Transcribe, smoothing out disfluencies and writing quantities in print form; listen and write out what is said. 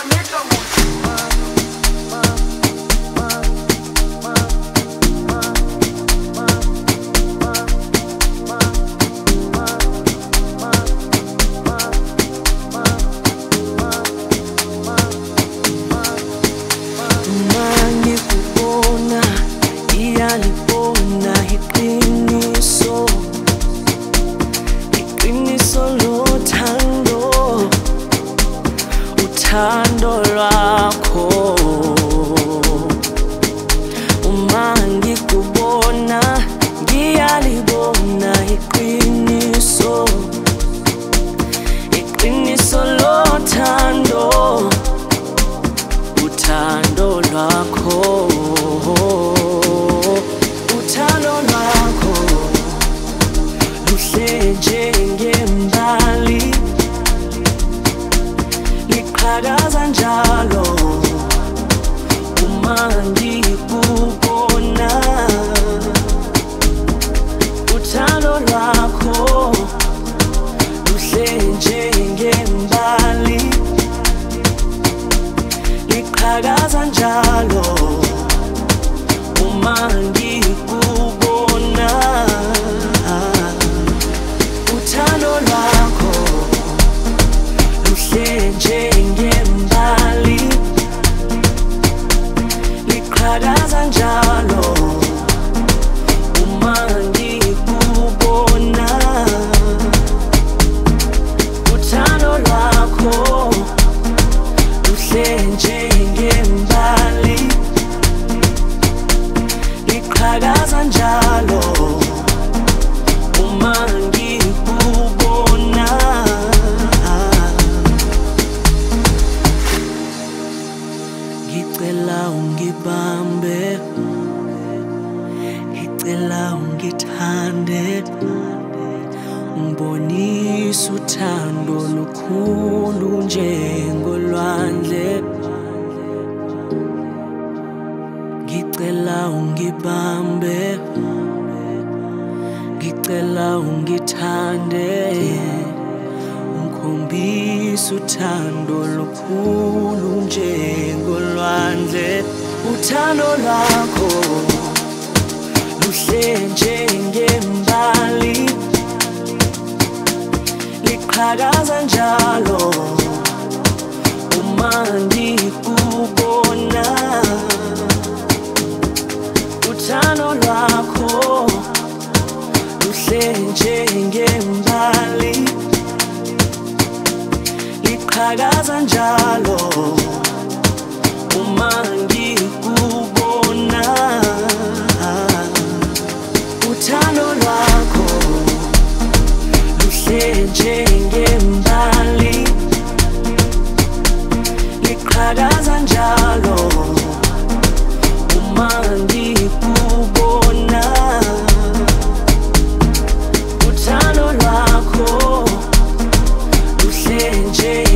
Uthando lwakho uma ngikubona ngiyalibona iqiniso lothando, uthando lwakho, uthando lwakho luhle njengembali, liqhakaza njalo uma ngikubona. Uthando lwakho luhle njengembali, liqhakaza njalo uma ngikubona. Uthando lwakho luhle njengembali, liqhakaza njalo uma ngikubona. Uthando lwakho luhle njengembali, liqhakaza njalo uma ngikubona. Ngicela ungibambe, ngicela ungithande, ngibonise uthando lukhulu njengolwandle. Ngicela ungibambe, ngicela ungithande, ungikhombise uthando lukhulu njengolwandle. Uthando lwakho luhle njengembali, liqhakaza njalo uma ngikubona. Uthando lwakho luhle njengembali, liqhakaza njalo uma ngikubona. Uthando lwakho luhle njengembali, liqhakaza njalo uma ngikubona. Uthando lwakho luhle njengembali,